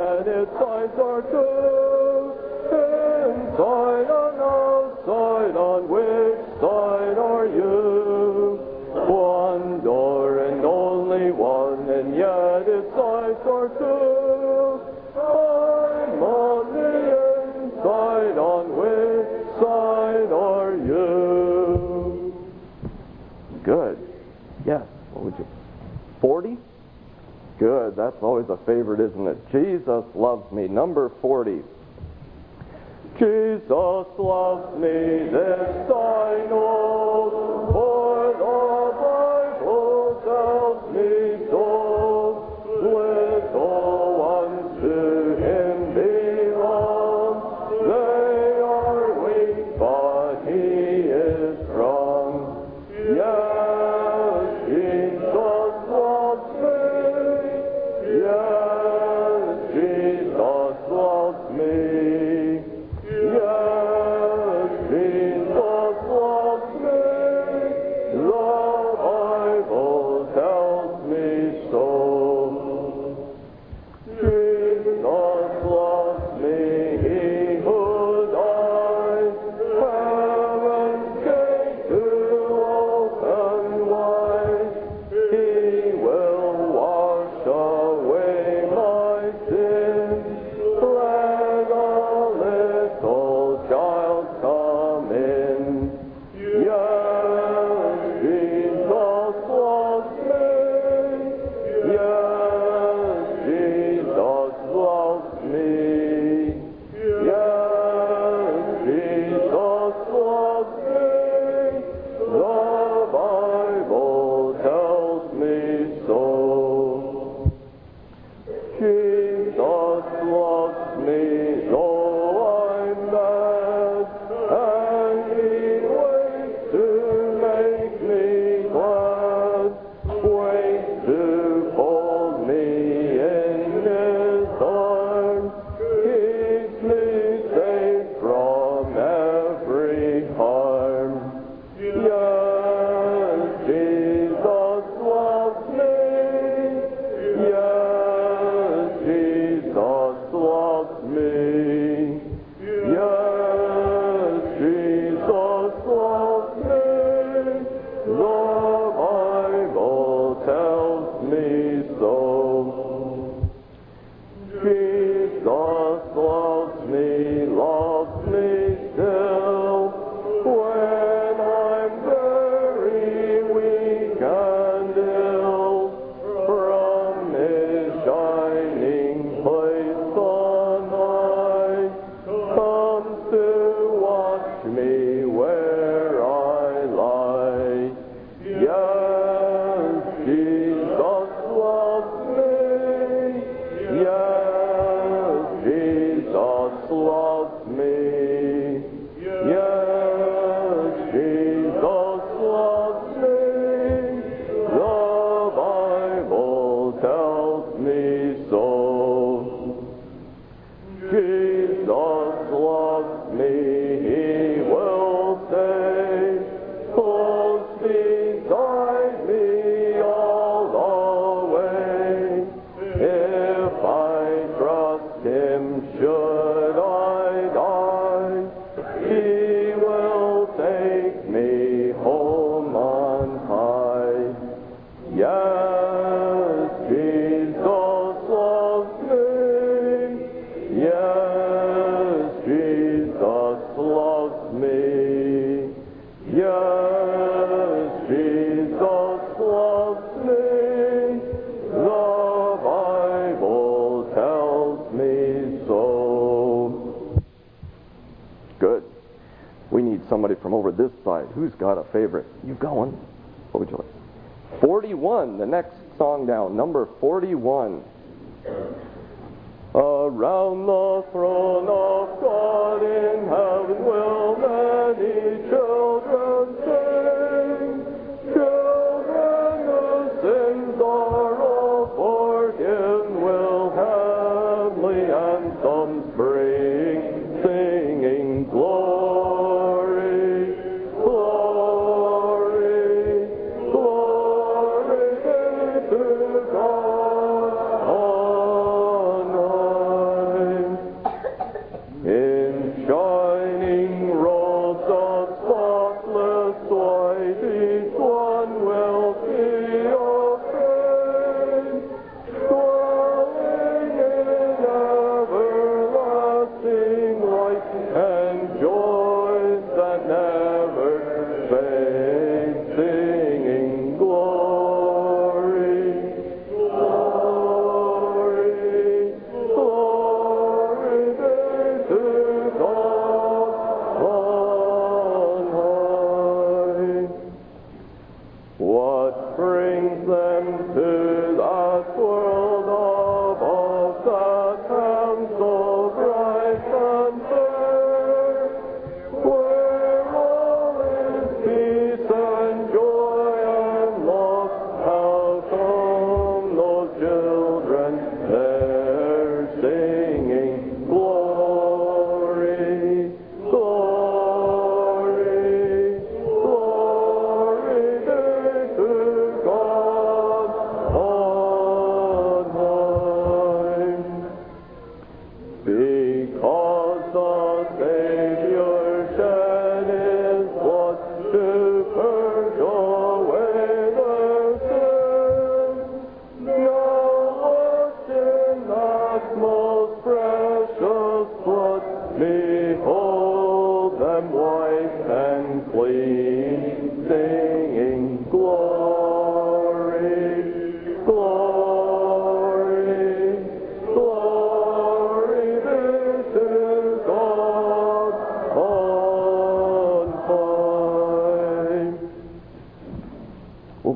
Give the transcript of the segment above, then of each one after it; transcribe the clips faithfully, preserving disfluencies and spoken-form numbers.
And its sides are two, inside and outside, on which side are you? One door and only one, and yet its sides are two. I'm on the inside, on which side are you? Good. Yes, what would you? forty? Good, that's always a favorite, isn't it? Jesus loves me. Number forty. Jesus loves me, this I know, for the Bible tells me so. Little ones to Him belong, they are weak, but He is strong. Yes, Jesus loves me. Yes, Jesus loves me. Yes, Jesus loves me. The Bible tells me so. Jesus loves me. He who died, heaven's gate to open wide. He will wash away my sins. Let a little child come in. Yes, Jesus loves me. Yes, Jesus loves me. Yes, Jesus loves me. The Bible tells me so. Jesus loves me, though I'm mad, and He waits to make me glad, waits to fold me in His arms, keeps me safe from every harm. Yes, Jesus loves me. Yes, Jesus loves me. Yes, Jesus loves me. The Bible tells me so. Jesus loves me, loves me still, when I'm very weak and ill. From His shining place on high comes to watch me where I lie. Yes, Jesus loves me. Yes, Jesus loves me. Yes, Jesus loves me. The Bible tells me so. Jesus loves me, He will stay close beside me all the way. If I trust Him, should I die, He will take me home on high. Yes, Jesus loves me. Yes, Jesus loves me. Yes, Jesus loves me. The Bible tells me so. Good. We need somebody from over this side. Who's got a favorite? You going? What would you like? forty-one, the next song down, number forty-one. Around the throne of God in heaven will many children sing. Children whose sins are all forgiven will heavenly anthems bring, singing glory, glory, glory to God. Honor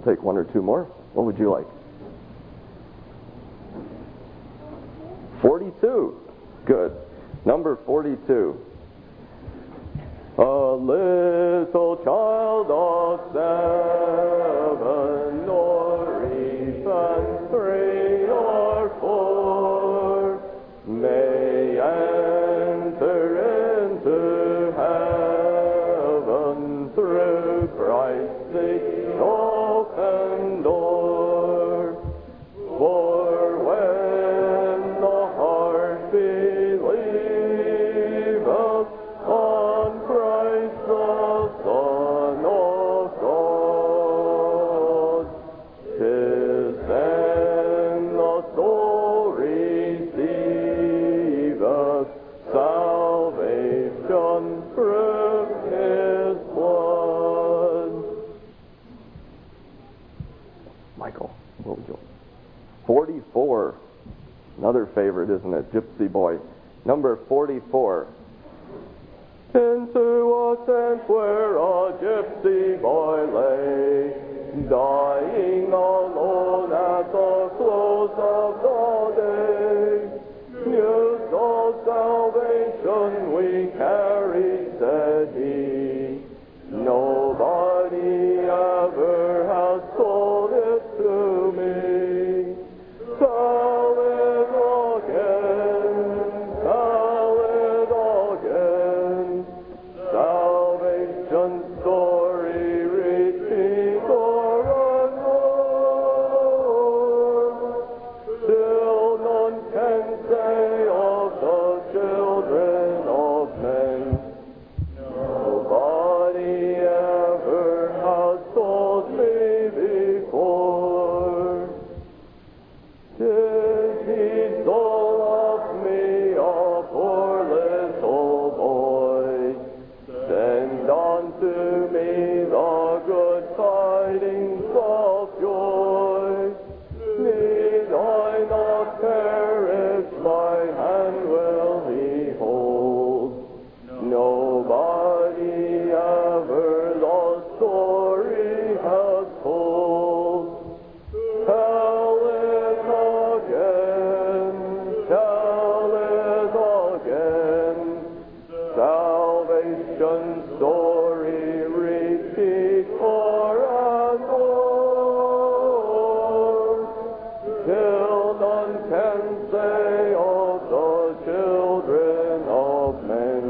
take one or two more. What would you like? forty-two. Good. Number forty-two. A little child of seven or even three or four may enter into heaven through Christ's the open door. For when the heart believeth on Christ the Son of God, 'tis then the soul receiveth salvation through His blood. Michael, what would you like? forty-four. Another favorite, isn't it? Gypsy Boy. Number forty-four. Into a tent where a gypsy boy lay, dying alone at the close of the day. News of salvation we carry, said he. Nobody ever has told it to me. Tell it again, tell it again. Salvation story, repeat o'er and o'er. Still none can say of the children of men. Nobody ever has told me before. Did he so love me, a poor little boy? Send unto me the good tidings of joy. Need I not perish, my hand will he hold. Nobody ever the story has told. Tell it again, tell it again. Salvation story, repeat o'er and o'er. Till none can say of the children of men.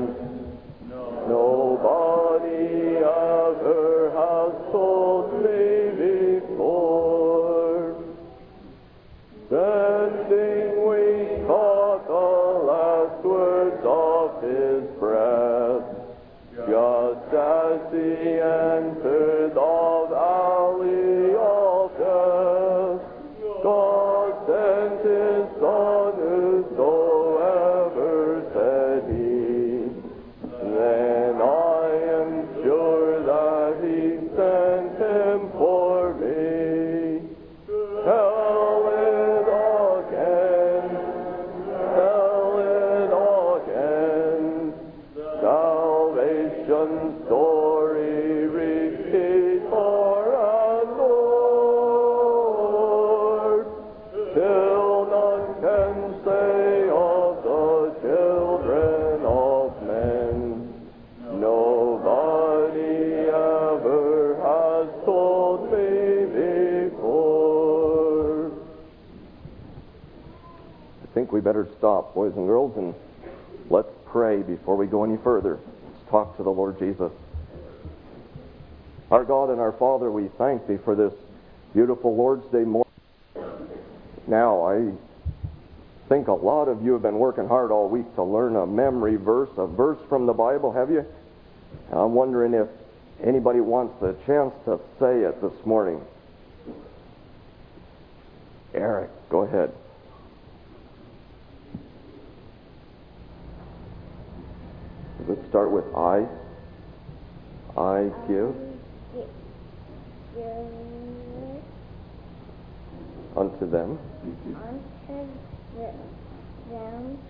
Nobody ever has told me before. Sending we caught the last words of his breath, just as he entered the valley of death. God sent his Son, whosoever, said he. Then I am sure that he sent him for me. Tell it again, tell it again. Salvation story, repeat o'er and o'er. Till none can say of the children of men. Nobody ever has told me before. I think we better stop, boys and girls, and let's pray before we go any further. Let's talk to the Lord Jesus. Our God and our Father, we thank Thee for this beautiful Lord's Day morning. Now, I think a lot of you have been working hard all week to learn a memory verse, a verse from the Bible, have you? I'm wondering if anybody wants a chance to say it this morning. Eric, go ahead. Let's start with I. I give unto them unto them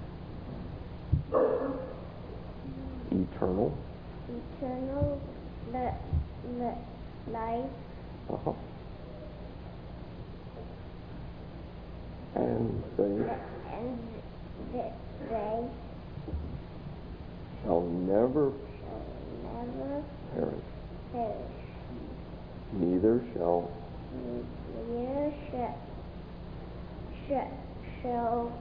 eternal eternal the, the life. Uh-huh. And they And th- they shall never shall never perish, perish. neither shall Neither shall, shall, shall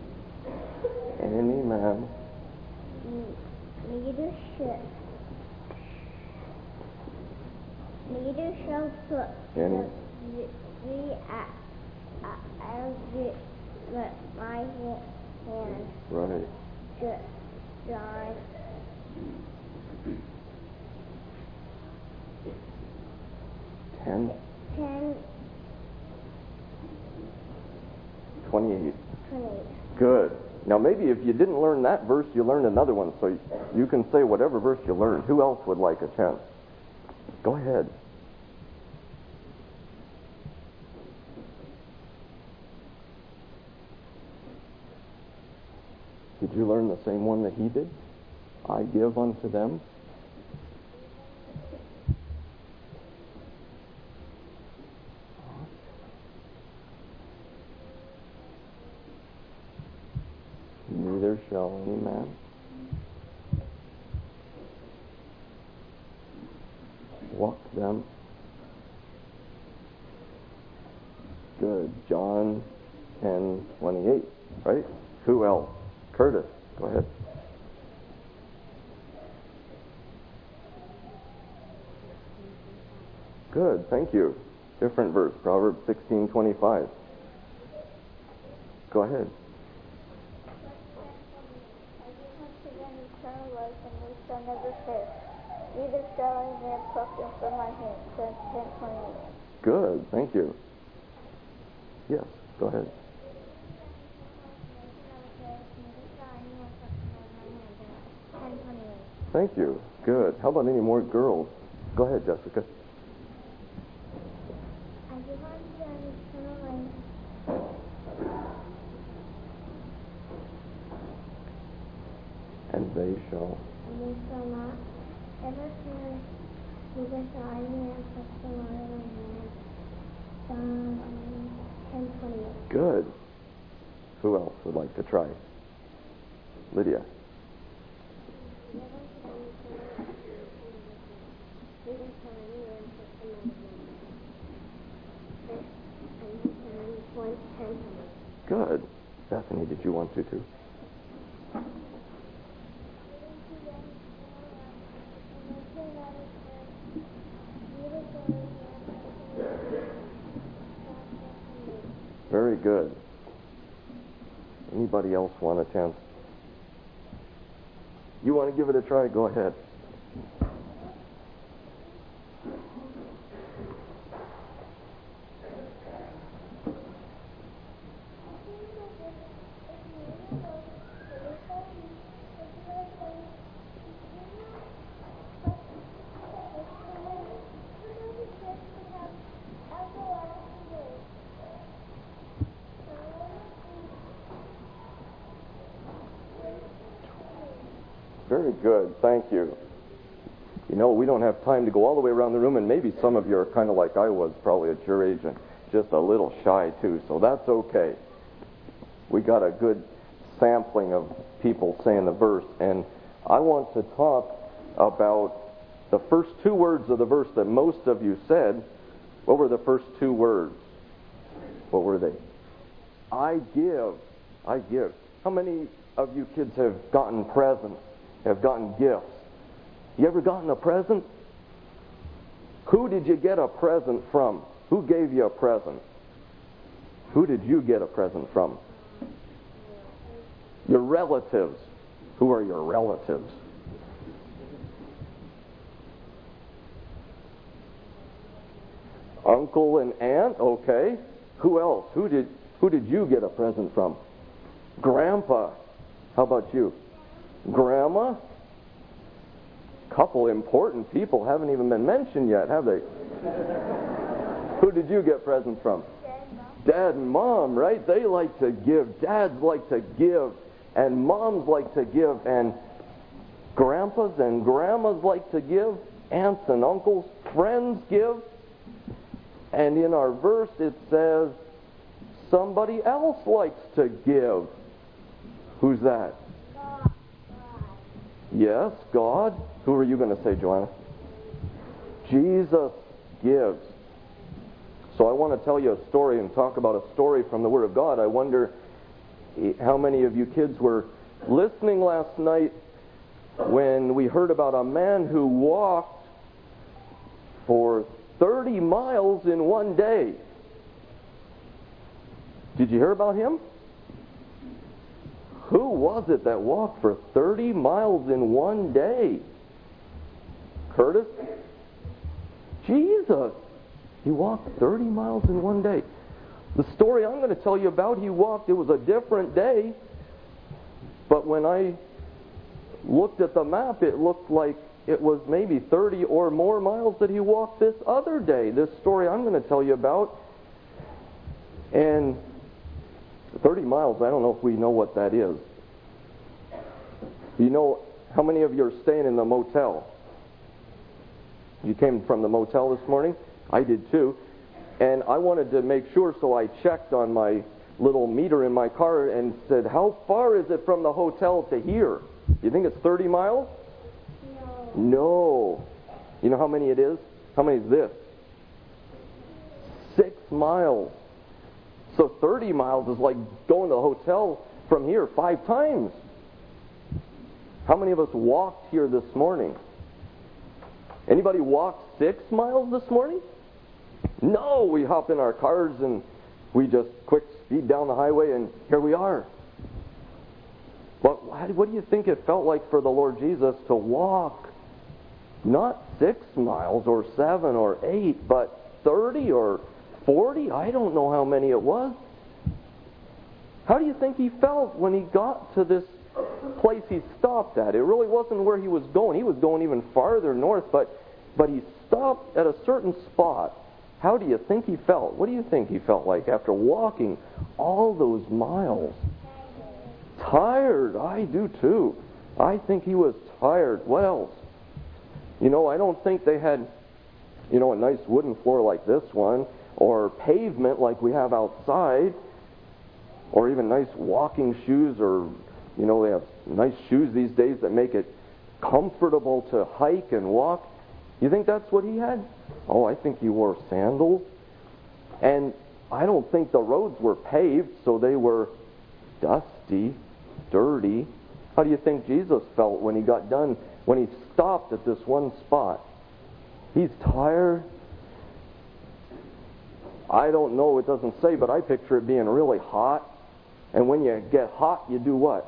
any man neither shall neither shall put Any. the thee at as it let my hand. right. Ju- John ten, ten twenty-eight. twenty-eight. Good. Now maybe if you didn't learn that verse, you learned another one, so you can say whatever verse you learned. Who else would like a chance? Go ahead. Did you learn the same one that he did? I give unto them. Neither shall any man walk them. Good. John ten twenty-eight, right? Who else? Curtis, go ahead. Good, thank you. Different verse, Proverbs sixteen twenty-five. Go ahead. Neither shall I man pluck them from my hand. ten twenty-eight. Good, thank you. Yes, go ahead. Thank you. Good. How about any more girls? Go ahead, Jessica. I give unto them eternal life. And they shall. And they shall not ever perish, neither shall I man pluck them out of my hand. John ten twenty-eight. Good. Who else would like to try? Lydia. Good. Bethany, did you want to too? Very good. Anybody else want a chance? You want to give it a try? Go ahead. Very good. Thank you. You know, we don't have time to go all the way around the room, and maybe some of you are kind of like I was probably at your age and just a little shy too, so that's okay. We got a good sampling of people saying the verse, and I want to talk about the first two words of the verse that most of you said. What were the first two words? What were they? I give. I give. How many of you kids have gotten presents, have gotten gifts? You ever gotten a present? Who did you get a present from? Who gave you a present? Who did you get a present from? Your relatives. Who are your relatives? Uncle and aunt, okay. Who else? Who did who did you get a present from? Grandpa. How about you? Grandma? Couple important people haven't even been mentioned yet, have they? Who did you get presents from? Dad and Mom, right? They like to give. Dads like to give. And moms like to give. And grandpas and grandmas like to give. aunts and uncles, friends give. And in our verse it says, somebody else likes to give. Who's that? God. Yes, God. Who are you going to say, Joanna? Jesus gives. So I want to tell you a story and talk about a story from the Word of God. I wonder how many of you kids were listening last night when we heard about a man who walked for thirty miles in one day. Did you hear about him? Who was it that walked for thirty miles in one day? Curtis? Jesus. He walked thirty miles in one day. The story I'm going to tell you about, he walked, it was a different day. But when I looked at the map, it looked like it was maybe thirty or more miles that he walked this other day. This story I'm going to tell you about. And thirty miles, I don't know if we know what that is. You know, how many of you are staying in the motel? You came from the motel this morning? I did too. And I wanted to make sure, so I checked on my little meter in my car and said, how far is it from the hotel to here? You think it's thirty miles? No. No. You know how many it is? How many is this? Six miles. So thirty miles is like going to the hotel from here five times. How many of us walked here this morning? Anybody walked six miles this morning? No, we hop in our cars and we just quick speed down the highway and here we are. But what do you think it felt like for the Lord Jesus to walk not six miles or seven or eight, but thirty or forty? I don't know how many it was. How do you think he felt when he got to this place he stopped at? It really wasn't where he was going. He was going even farther north, but but he stopped at a certain spot. How do you think he felt? What do you think he felt like after walking all those miles? Tired. I do too. I think he was tired. What else? You know, I don't think they had, you know, a nice wooden floor like this one, or pavement like we have outside, or even nice walking shoes, or, you know, they have nice shoes these days that make it comfortable to hike and walk. You think that's what he had? Oh, I think he wore sandals. And I don't think the roads were paved, so they were dusty, dirty. How do you think Jesus felt when he got done, when he stopped at this one spot? He's tired. I don't know, it doesn't say, but I picture it being really hot. And when you get hot, you do what?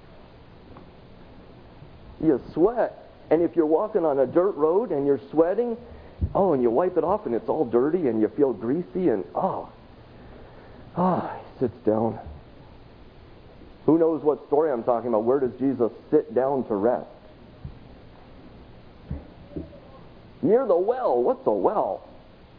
You sweat. And if you're walking on a dirt road and you're sweating, oh, and you wipe it off and it's all dirty and you feel greasy and, oh, ah, he sits down. Who knows what story I'm talking about? Where does Jesus sit down to rest? Near the well. What's a well?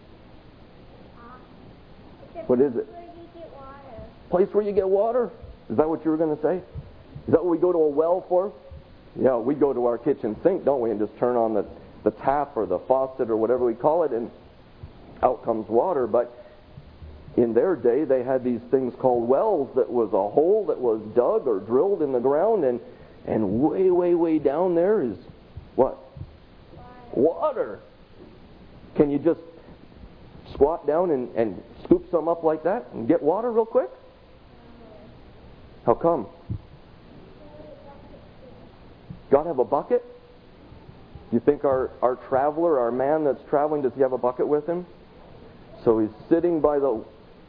What is it? Where you get water. Place where you get water? Is that what you were going to say? Is that what we go to a well for? Yeah, we go to our kitchen sink, don't we, and just turn on the, the tap or the faucet or whatever we call it, and out comes water. But in their day, they had these things called wells that was a hole that was dug or drilled in the ground, and, and way, way, way down there is what? Water. Can you just squat down and, and scoop some up like that and get water real quick? How come? Got to have a bucket? You think our, our traveler, our man that's traveling, does he have a bucket with him? So he's sitting by the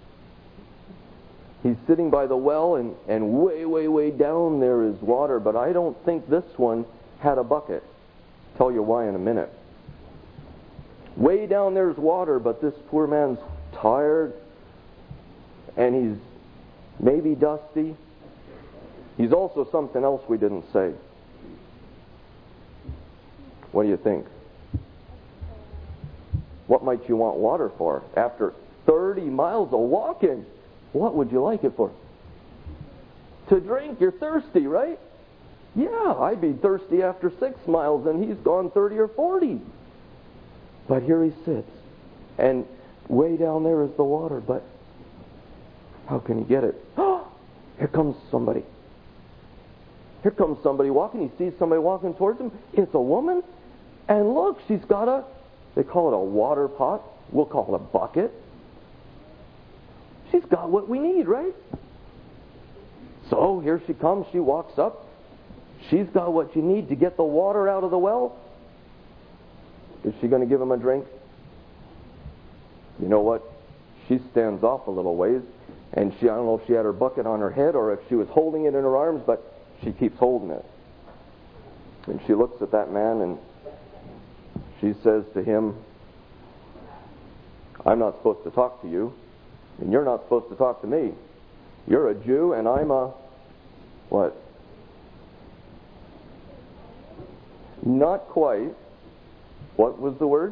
he's sitting by the well, and, and way, way, way down there is water, but I don't think this one had a bucket. I'll tell you why in a minute. Way down there's water, but this poor man's tired, and he's maybe dusty. He's also something else we didn't say. What do you think? What might you want water for? After thirty miles of walking, what would you like it for? To drink. You're thirsty, right? Yeah, I'd be thirsty after six miles, and he's gone thirty or forty. But here he sits, and way down there is the water, but how can he get it? Here comes somebody. Here comes somebody walking. He sees somebody walking towards him. It's a woman. And look, she's got a, they call it a water pot. We'll call it a bucket. She's got what we need, right? So here she comes. She walks up. She's got what you need to get the water out of the well. Is she going to give him a drink? You know what? She stands off a little ways. And she, I don't know if she had her bucket on her head or if she was holding it in her arms, but she keeps holding it. And she looks at that man and she says to him, I'm not supposed to talk to you, and you're not supposed to talk to me. You're a Jew and I'm a, what? Not quite. What was the word?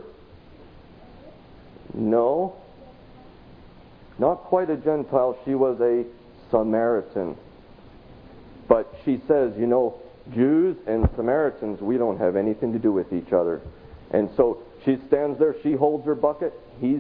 No. Not quite a Gentile. She was a Samaritan. But she says, you know, Jews and Samaritans, we don't have anything to do with each other. And so she stands there, she holds her bucket, he's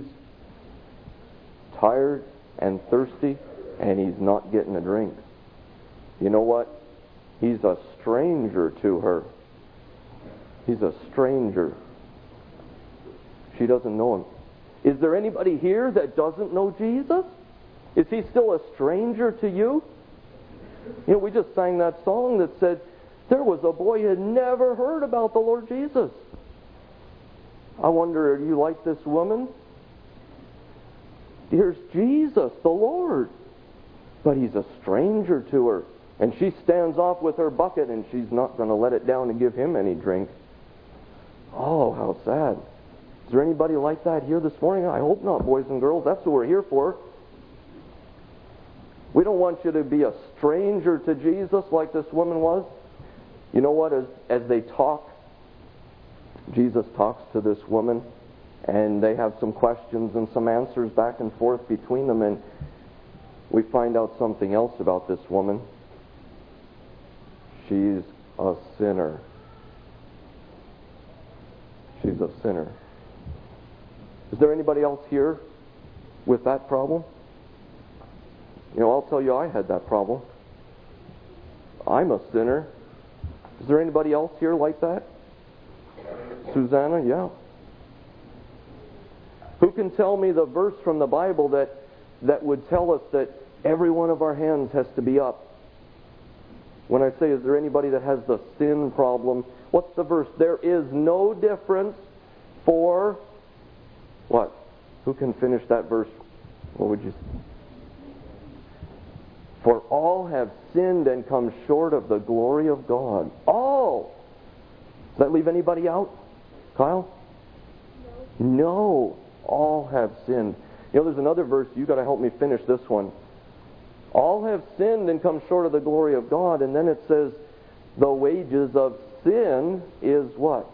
tired and thirsty, and he's not getting a drink. You know what? He's a stranger to her. He's a stranger. She doesn't know him. Is there anybody here that doesn't know Jesus? Is he still a stranger to you? You know, we just sang that song that said, there was a boy who had never heard about the Lord Jesus. I wonder, are you like this woman? Here's Jesus, the Lord. But he's a stranger to her. And she stands off with her bucket and she's not going to let it down to give him any drink. Oh, how sad. Is there anybody like that here this morning? I hope not, boys and girls. That's what we're here for. We don't want you to be a stranger to Jesus like this woman was. You know what? As, as they talk, Jesus talks to this woman, and they have some questions and some answers back and forth between them, and we find out something else about this woman. She's a sinner. She's a sinner. Is there anybody else here with that problem? You know, I'll tell you, I had that problem. I'm a sinner. Is there anybody else here like that? Susanna, yeah. Who can tell me the verse from the Bible that, that would tell us that every one of our hands has to be up? When I say, is there anybody that has the sin problem? What's the verse? There is no difference for what? Who can finish that verse? What would you say? For all have sinned and come short of the glory of God. All. Does that leave anybody out? Kyle? No. No. All have sinned. You know, there's another verse. You've got to help me finish this one. All have sinned and come short of the glory of God. And then it says, the wages of sin is what?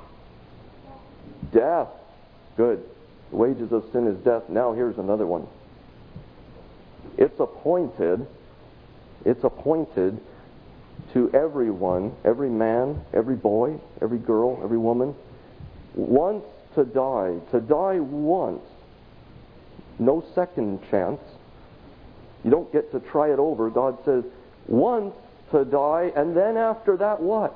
Death. Good. The wages of sin is death. Now here's another one. It's appointed, it's appointed to everyone, every man, every boy, every girl, every woman, once to die. To die once. No second chance. You don't get to try it over. God says, once to die, and then after that, what?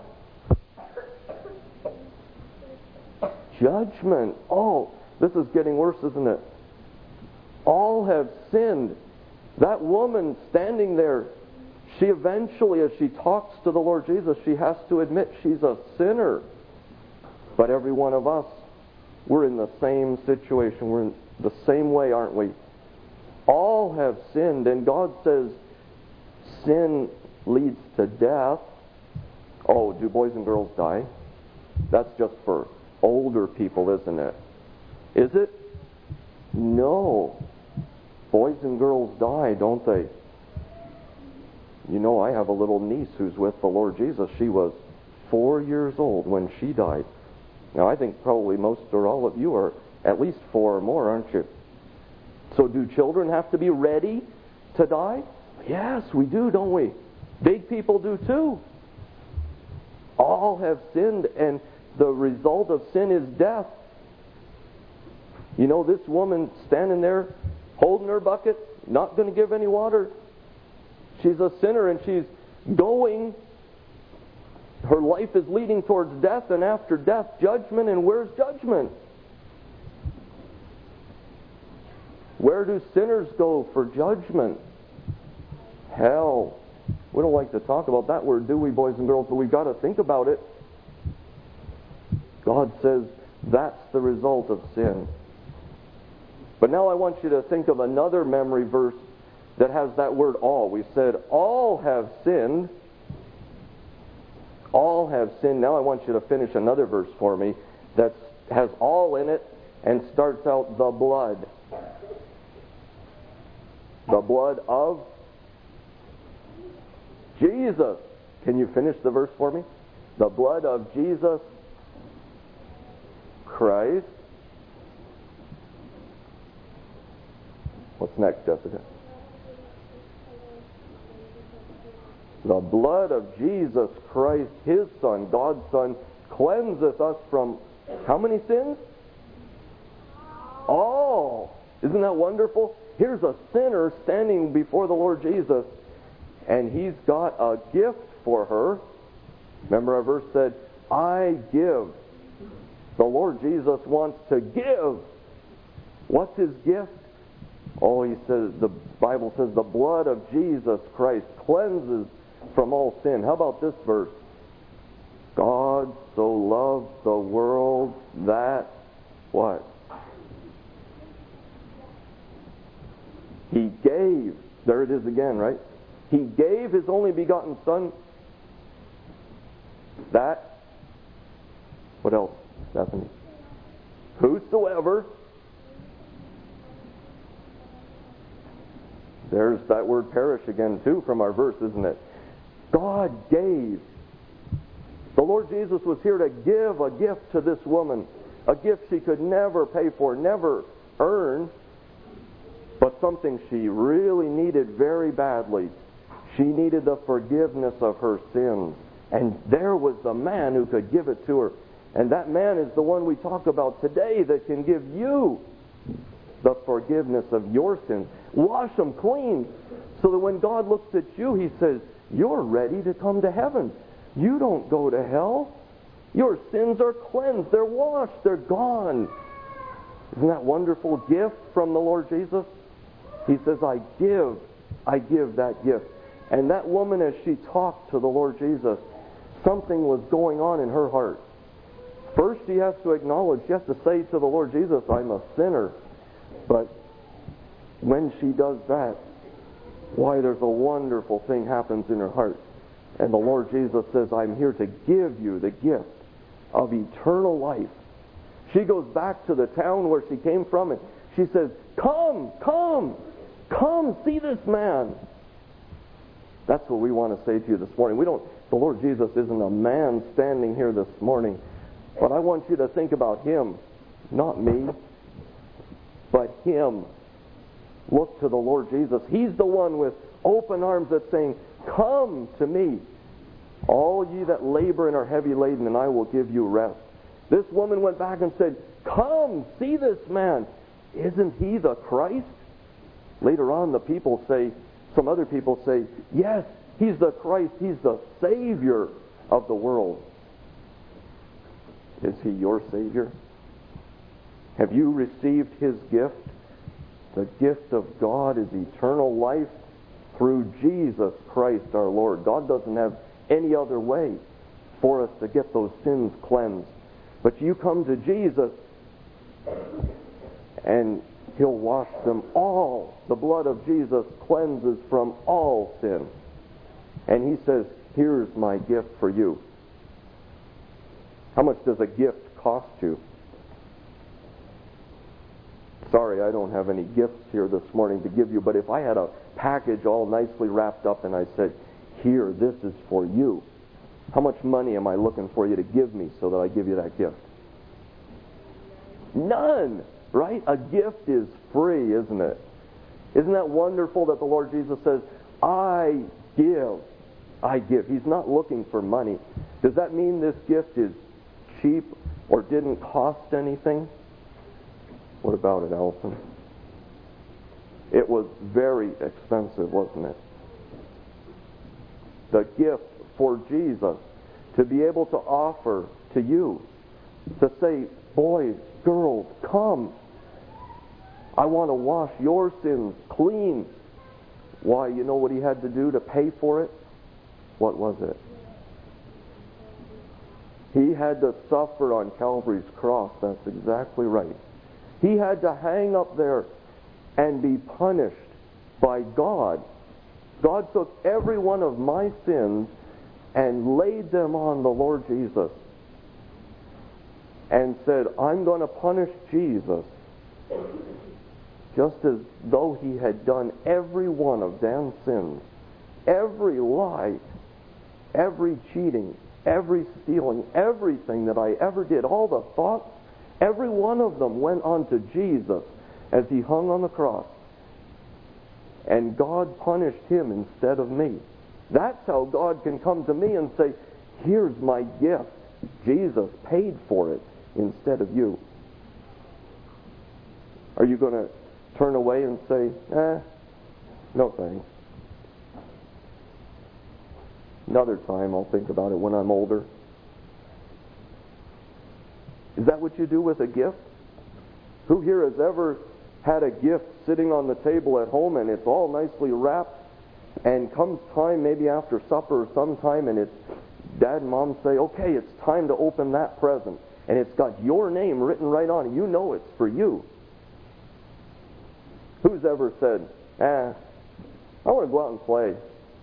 Judgment. Oh, this is getting worse, isn't it? All have sinned. That woman standing there, she eventually, as she talks to the Lord Jesus, she has to admit she's a sinner. But every one of us, we're in the same situation. We're in the same way, aren't we? All have sinned, and God says sin leads to death. Oh, do boys and girls die? That's just for older people, isn't it? Is it? No. Boys and girls die, don't they? You know, I have a little niece who's with the Lord Jesus. She was four years old when she died. Now, I think probably most or all of you are at least four or more, aren't you? So do children have to be ready to die? Yes, we do, don't we? Big people do too. All have sinned, and the result of sin is death. You know, this woman standing there holding her bucket, not going to give any water. She's a sinner and she's going. Her life is leading towards death, and after death, judgment. And where's judgment? Where do sinners go for judgment? Hell. We don't like to talk about that word, do we, boys and girls? But we've got to think about it. God says that's the result of sin. But now I want you to think of another memory verse that has that word all. We said all have sinned. All have sinned. Now I want you to finish another verse for me that has all in it and starts out the blood. The blood of Jesus. Can you finish the verse for me? The blood of Jesus Christ. What's next, Jessica? The blood of Jesus Christ, His Son, God's Son, cleanseth us from how many sins? All. Isn't that wonderful? Here's a sinner standing before the Lord Jesus, and He's got a gift for her. Remember our verse said, I give. The Lord Jesus wants to give. What's His gift? Oh, He says, the Bible says, the blood of Jesus Christ cleanses from all sin. How about this verse? God so loved the world that, what? He gave. There it is again, right? He gave His only begotten Son. That. What else, Stephanie? Whosoever. There's that word perish again too from our verse, isn't it? God gave. The Lord Jesus was here to give a gift to this woman. A gift she could never pay for, never earn, but something she really needed very badly. She needed the forgiveness of her sins. And there was the man who could give it to her. And that man is the one we talk about today that can give you the forgiveness of your sins. Wash them clean so that when God looks at you, He says, you're ready to come to heaven. You don't go to hell. Your sins are cleansed. They're washed. They're gone. Isn't that a wonderful gift from the Lord Jesus? He says, I give. I give that gift. And that woman, as she talked to the Lord Jesus, something was going on in her heart. First, she has to acknowledge, she has to say to the Lord Jesus, I'm a sinner. But when she does that, why, there's a wonderful thing happens in her heart. And the Lord Jesus says, I'm here to give you the gift of eternal life. She goes back to the town where she came from and she says, come, come, come see this man. That's what we want to say to you this morning. We don't, the Lord Jesus isn't a man standing here this morning, but I want you to think about Him, not me, but Him. Look to the Lord Jesus. He's the one with open arms that's saying, come to me, all ye that labor and are heavy laden, and I will give you rest. This woman went back and said, come, see this man. Isn't he the Christ? Later on, the people say, some other people say, yes, he's the Christ. He's the Savior of the world. Is He your Savior? Have you received His gift? The gift of God is eternal life through Jesus Christ our Lord. God doesn't have any other way for us to get those sins cleansed. But you come to Jesus and He'll wash them all. The blood of Jesus cleanses from all sin. And He says, here's my gift for you. How much does a gift cost you? Sorry, I don't have any gifts here this morning to give you, but if I had a package all nicely wrapped up and I said, here, this is for you, how much money am I looking for you to give me so that I give you that gift? None, right? A gift is free, isn't it? Isn't that wonderful that the Lord Jesus says, I give, I give. He's not looking for money. Does that mean this gift is cheap or didn't cost anything? What about it, Allison? It was very expensive, wasn't it? The gift for Jesus to be able to offer to you, to say, boys, girls, come. I want to wash your sins clean. Why, you know what he had to do to pay for it? What was it? He had to suffer on Calvary's cross. That's exactly right. He had to hang up there and be punished by God. God took every one of my sins and laid them on the Lord Jesus and said, I'm going to punish Jesus just as though he had done every one of Dan's sins. Every lie, every cheating, every stealing, everything that I ever did, all the thoughts, every one of them went on to Jesus as he hung on the cross. And God punished him instead of me. That's how God can come to me and say, here's my gift. Jesus paid for it instead of you. Are you going to turn away and say, eh, no thanks. Another time I'll think about it when I'm older. Is that what you do with a gift? Who here has ever had a gift sitting on the table at home and it's all nicely wrapped, and comes time maybe after supper or sometime and it's dad and mom say, okay, it's time to open that present, and it's got your name written right on it. You know it's for you. Who's ever said, ah, I want to go out and play?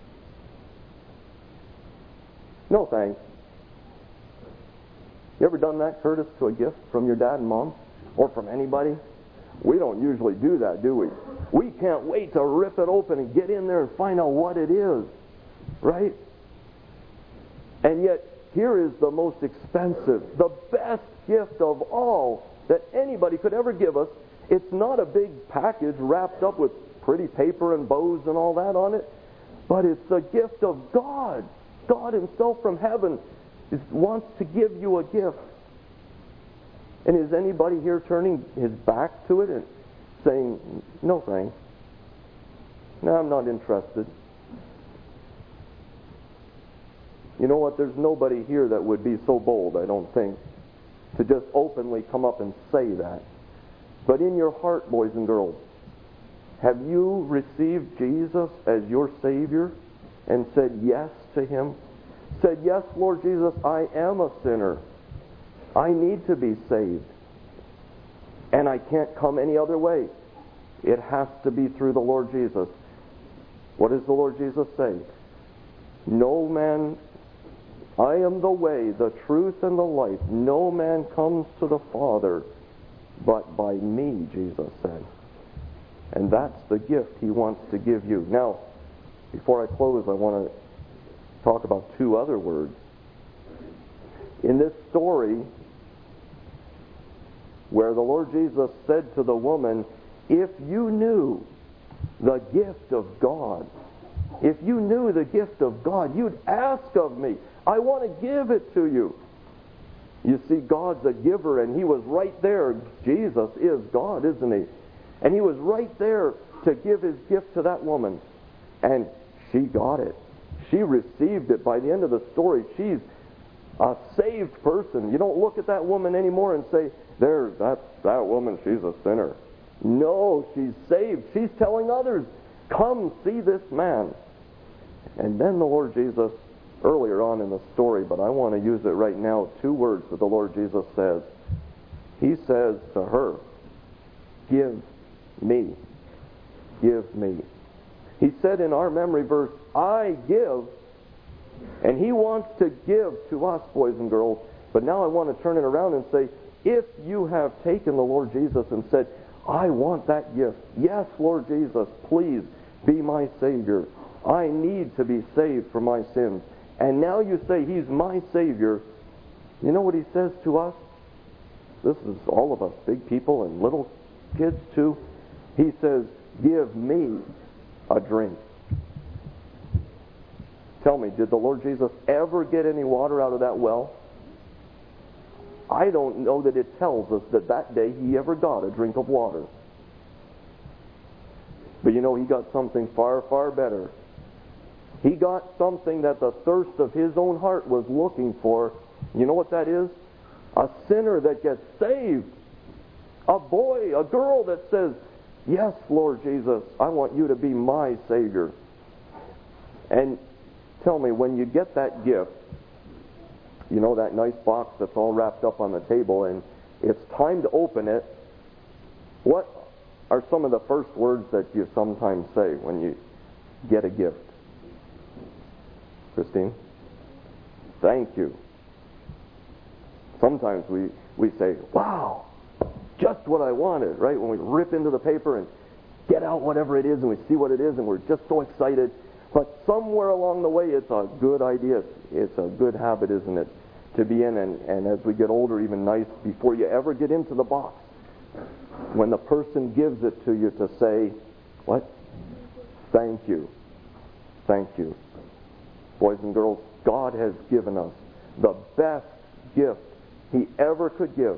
No thanks. You ever done that, Curtis, to a gift from your dad and mom? Or from anybody? We don't usually do that, do we? We can't wait to rip it open and get in there and find out what it is. Right? And yet, here is the most expensive, the best gift of all that anybody could ever give us. It's not a big package wrapped up with pretty paper and bows and all that on it, but it's a gift of God. God himself from heaven is, wants to give you a gift. And is anybody here turning his back to it and saying, no thanks? No, I'm not interested. You know what? There's nobody here that would be so bold, I don't think, to just openly come up and say that. But in your heart, boys and girls, have you received Jesus as your Savior and said yes to him? Said, yes, Lord Jesus, I am a sinner. I need to be saved. And I can't come any other way. It has to be through the Lord Jesus. What does the Lord Jesus say? No man, I am the way, the truth, and the life. No man comes to the Father but by me, Jesus said. And that's the gift he wants to give you. Now, before I close, I want to talk about two other words. In this story, where the Lord Jesus said to the woman, if you knew the gift of God, if you knew the gift of God, you'd ask of me. I want to give it to you. You see, God's a giver, and he was right there. Jesus is God, isn't he? And he was right there to give his gift to that woman. And she got it. She received it. By the end of the story, she's a saved person. You don't look at that woman anymore and say, there, that, that woman, she's a sinner. No, she's saved. She's telling others, come see this man. And then the Lord Jesus, earlier on in the story, but I want to use it right now, two words that the Lord Jesus says. He says to her, give me. Give me. He said in our memory verse, I give. And he wants to give to us, boys and girls. But now I want to turn it around and say, if you have taken the Lord Jesus and said, I want that gift. Yes, Lord Jesus, please be my Savior. I need to be saved from my sins. And now you say he's my Savior. You know what he says to us? This is all of us, big people and little kids too. He says, give me a drink. Tell me, did the Lord Jesus ever get any water out of that well? I don't know that it tells us that that day he ever got a drink of water. But you know, he got something far, far better. He got something that the thirst of his own heart was looking for. You know what that is? A sinner that gets saved. A boy, a girl that says, yes, Lord Jesus, I want you to be my Savior. And tell me, when you get that gift, you know, that nice box that's all wrapped up on the table, and it's time to open it, what are some of the first words that you sometimes say when you get a gift? Christine? Thank you. Sometimes we, we say, wow, just what I wanted, right? When we rip into the paper and get out whatever it is and we see what it is and we're just so excited. But somewhere along the way, it's a good idea. It's a good habit, isn't it, to be in. And, and as we get older, even nice, before you ever get into the box, when the person gives it to you, to say, what? Thank you. Thank you. Boys and girls, God has given us the best gift He ever could give.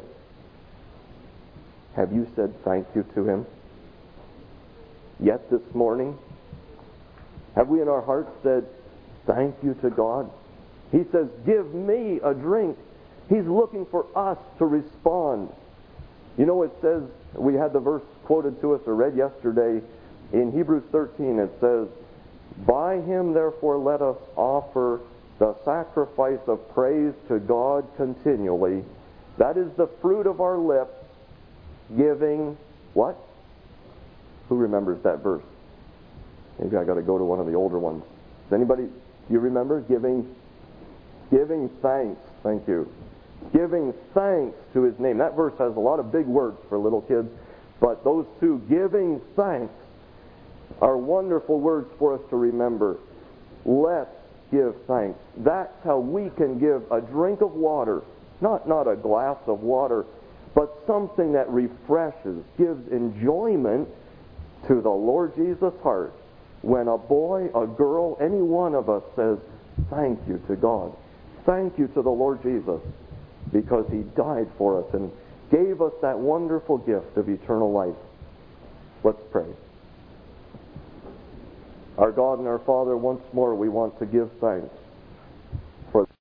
Have you said thank you to Him yet this morning? Have we in our hearts said thank you to God? He says, give me a drink. He's looking for us to respond. You know, it says, we had the verse quoted to us or read yesterday in Hebrews thirteen. It says, by Him therefore let us offer the sacrifice of praise to God continually. That is the fruit of our lips, giving what? Who remembers that verse? Maybe I got to go to one of the older ones. Does anybody, do you remember? Giving, giving thanks. Thank you. Giving thanks to His name. That verse has a lot of big words for little kids, but those two, giving thanks, are wonderful words for us to remember. Let's give thanks. That's how we can give a drink of water, not, not a glass of water, but something that refreshes, gives enjoyment to the Lord Jesus' heart. When a boy, a girl, any one of us says, thank you to God. Thank you to the Lord Jesus, because He died for us and gave us that wonderful gift of eternal life. Let's pray. Our God and our Father, once more we want to give thanks